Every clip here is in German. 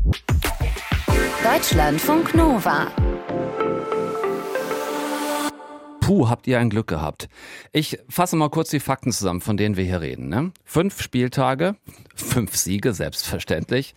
Deutschlandfunk Nova. Puh, habt ihr ein Glück gehabt. Ich fasse mal kurz die Fakten zusammen, von denen wir hier reden. Ne? 5 Spieltage, 5 Siege, selbstverständlich,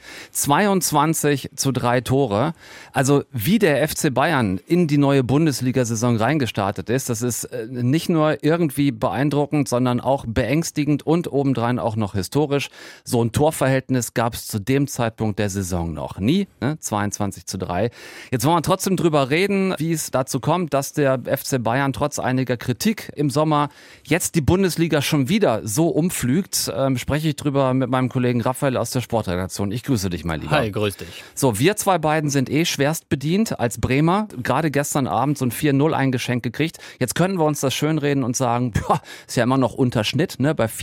22:3 Tore. Also wie der FC Bayern in die neue Bundesliga-Saison reingestartet ist, das ist nicht nur irgendwie beeindruckend, sondern auch beängstigend und obendrein auch noch historisch. So ein Torverhältnis gab es zu dem Zeitpunkt der Saison noch nie, ne? 22:3. Jetzt wollen wir trotzdem drüber reden, wie es dazu kommt, dass der FC Bayern trotz einiger Kritik im Sommer jetzt die Bundesliga schon wieder so umflügt. Spreche ich drüber mit meinem Kollegen Raphael aus der Sportredaktion. Ich grüße dich, mein Lieber. Hi, grüß dich. So, wir zwei beiden sind schwerst bedient als Bremer. Gerade gestern Abend so ein 4-0 eingeschenkt gekriegt. Jetzt können wir uns das schönreden und sagen, ist ja immer noch Unterschnitt, ne, bei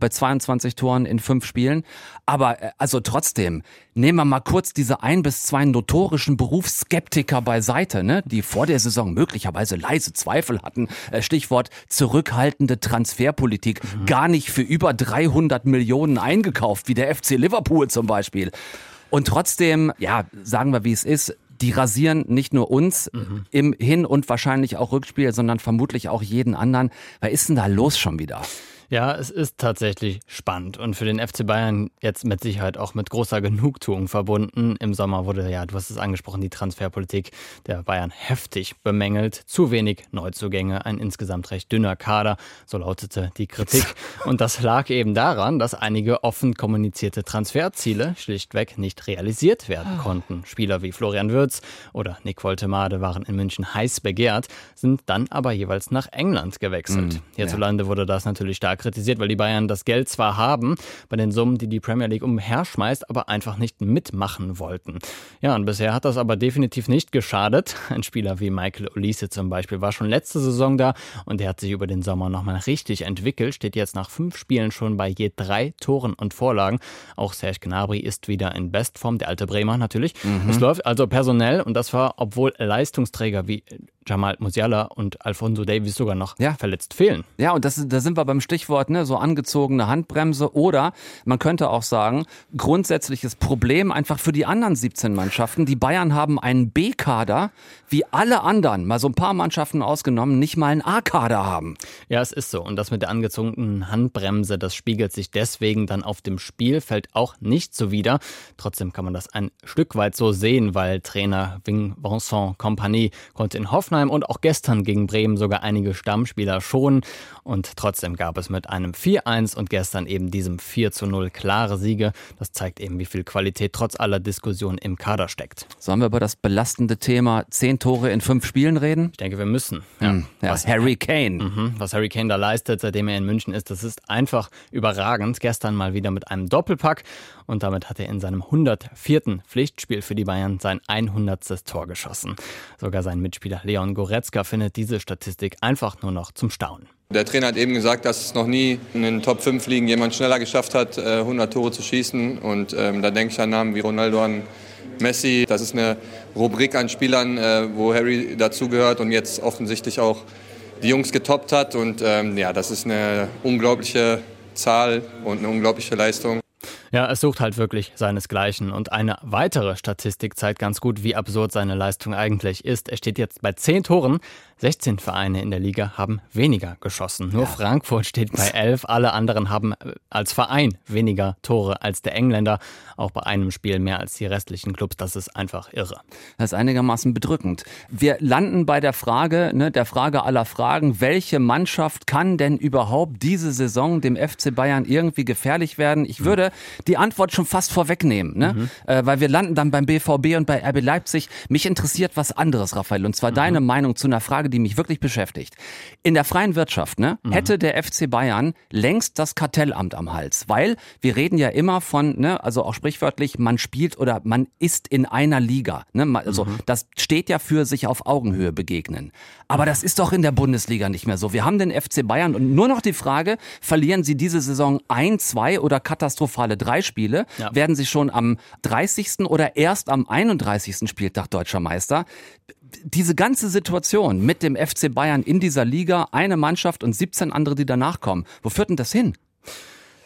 22 Toren in 5 Spielen. Aber also trotzdem, nehmen wir mal kurz diese 1 bis 2 notorischen Berufsskeptiker beiseite, ne, die vor der Saison möglicherweise leise Zweifel hatten. Stichwort zurückhaltende Transferpolitik. Gar nicht für über 300 Millionen eingekauft, wie der FC Liverpool zum Beispiel. Und trotzdem, ja, sagen wir, wie es ist, die rasieren nicht nur uns im Hin- und wahrscheinlich auch Rückspiel, sondern vermutlich auch jeden anderen. Was ist denn da los schon wieder? Ja, es ist tatsächlich spannend und für den FC Bayern jetzt mit Sicherheit auch mit großer Genugtuung verbunden. Im Sommer wurde, ja, du hast es angesprochen, die Transferpolitik der Bayern heftig bemängelt. Zu wenig Neuzugänge, ein insgesamt recht dünner Kader, so lautete die Kritik. Und das lag eben daran, dass einige offen kommunizierte Transferziele schlichtweg nicht realisiert werden konnten. Spieler wie Florian Wirtz oder Nick Woltemade waren in München heiß begehrt, sind dann aber jeweils nach England gewechselt. Hierzulande wurde das natürlich stark kritisiert, weil die Bayern das Geld zwar haben, bei den Summen, die die Premier League umherschmeißt, aber einfach nicht mitmachen wollten. Ja, und bisher hat das aber definitiv nicht geschadet. Ein Spieler wie Michael Olise zum Beispiel war schon letzte Saison da und der hat sich über den Sommer nochmal richtig entwickelt, steht jetzt nach 5 Spielen schon bei je 3 Toren und Vorlagen. Auch Serge Gnabry ist wieder in Bestform, der alte Bremer natürlich. Es läuft also personell und das war, obwohl Leistungsträger wie Jamal Musiala und Alphonso Davies sogar noch verletzt fehlen. Ja, und da sind wir beim Stichwort, ne, so angezogene Handbremse oder man könnte auch sagen, grundsätzliches Problem einfach für die anderen 17 Mannschaften. Die Bayern haben einen B-Kader, wie alle anderen, mal so ein paar Mannschaften ausgenommen, nicht mal einen A-Kader haben. Ja, es ist so. Und das mit der angezogenen Handbremse, das spiegelt sich deswegen dann auf dem Spielfeld auch nicht so wider. Trotzdem kann man das ein Stück weit so sehen, weil Trainer Vincent Kompany konnte in Hoffenheim und auch gestern gegen Bremen sogar einige Stammspieler schonen. Und trotzdem gab es mit einem 4-1 und gestern eben diesem 4-0 klare Siege. Das zeigt eben, wie viel Qualität trotz aller Diskussionen im Kader steckt. Sollen wir über das belastende Thema 10 Tore in 5 Spielen reden? Ich denke, wir müssen. Was Harry Kane. Was Harry Kane da leistet, seitdem er in München ist, das ist einfach überragend. Gestern mal wieder mit einem Doppelpack und damit hat er in seinem 104. Pflichtspiel für die Bayern sein 100. Tor geschossen. Sogar sein Mitspieler Leon Goretzka findet diese Statistik einfach nur noch zum Staunen. Der Trainer hat eben gesagt, dass es noch nie in den Top 5 Ligen jemand schneller geschafft hat, 100 Tore zu schießen. Und da denke ich an Namen wie Ronaldo, an Messi. Das ist eine Rubrik an Spielern, wo Harry dazugehört und jetzt offensichtlich auch die Jungs getoppt hat. Und das ist eine unglaubliche Zahl und eine unglaubliche Leistung. Ja, es sucht halt wirklich seinesgleichen. Und eine weitere Statistik zeigt ganz gut, wie absurd seine Leistung eigentlich ist. Er steht jetzt bei 10 Toren. 16 Vereine in der Liga haben weniger geschossen. Nur Frankfurt steht bei 11. Alle anderen haben als Verein weniger Tore als der Engländer. Auch bei einem Spiel mehr als die restlichen Clubs. Das ist einfach irre. Das ist einigermaßen bedrückend. Wir landen bei der Frage, der Frage aller Fragen, welche Mannschaft kann denn überhaupt diese Saison dem FC Bayern irgendwie gefährlich werden? Ich würde die Antwort schon fast vorwegnehmen, weil wir landen dann beim BVB und bei RB Leipzig. Mich interessiert was anderes, Raphael, und zwar deine Meinung zu einer Frage, die mich wirklich beschäftigt. In der freien Wirtschaft hätte der FC Bayern längst das Kartellamt am Hals, weil wir reden ja immer von, also auch sprichwörtlich, man spielt oder man ist in einer Liga. Also das steht ja für sich auf Augenhöhe begegnen. Aber das ist doch in der Bundesliga nicht mehr so. Wir haben den FC Bayern und nur noch die Frage, verlieren sie diese Saison 1, 2 oder katastrophale 3 Spiele? Ja. Werden sie schon am 30. oder erst am 31. Spieltag deutscher Meister? Diese ganze Situation mit dem FC Bayern in dieser Liga, eine Mannschaft und 17 andere, die danach kommen, wo führt denn das hin?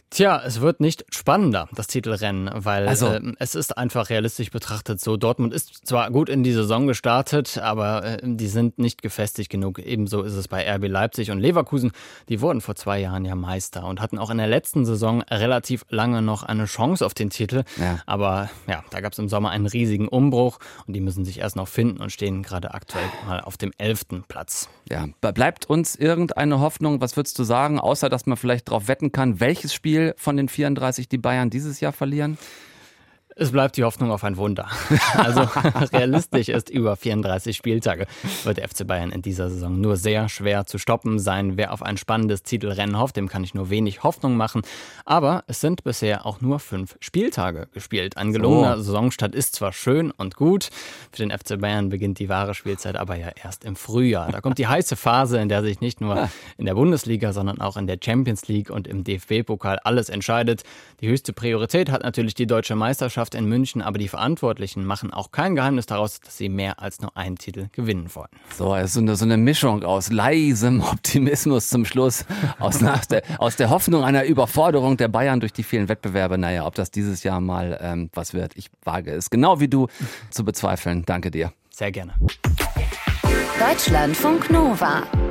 Tja, es wird nicht spannender, das Titelrennen, weil es ist einfach realistisch betrachtet so. Dortmund ist zwar gut in die Saison gestartet, aber die sind nicht gefestigt genug. Ebenso ist es bei RB Leipzig und Leverkusen. Die wurden vor 2 Jahren ja Meister und hatten auch in der letzten Saison relativ lange noch eine Chance auf den Titel. Ja. Aber ja, da gab es im Sommer einen riesigen Umbruch und die müssen sich erst noch finden und stehen gerade aktuell mal auf dem 11. Platz. Ja, bleibt uns irgendeine Hoffnung, was würdest du sagen, außer dass man vielleicht darauf wetten kann, welches Spiel von den 34 die Bayern dieses Jahr verlieren? Es bleibt die Hoffnung auf ein Wunder. Also realistisch ist, über 34 Spieltage wird der FC Bayern in dieser Saison nur sehr schwer zu stoppen sein. Wer auf ein spannendes Titelrennen hofft, dem kann ich nur wenig Hoffnung machen. Aber es sind bisher auch nur 5 Spieltage gespielt. Ein gelungener Saisonstart ist zwar schön und gut, für den FC Bayern beginnt die wahre Spielzeit aber ja erst im Frühjahr. Da kommt die heiße Phase, in der sich nicht nur in der Bundesliga, sondern auch in der Champions League und im DFB-Pokal alles entscheidet. Die höchste Priorität hat natürlich die deutsche Meisterschaft in München, aber die Verantwortlichen machen auch kein Geheimnis daraus, dass sie mehr als nur einen Titel gewinnen wollen. So eine Mischung aus leisem Optimismus zum Schluss, aus der Hoffnung einer Überforderung der Bayern durch die vielen Wettbewerbe. Naja, ob das dieses Jahr mal was wird, ich wage es genau wie du zu bezweifeln. Danke dir. Sehr gerne. Deutschlandfunk Nova.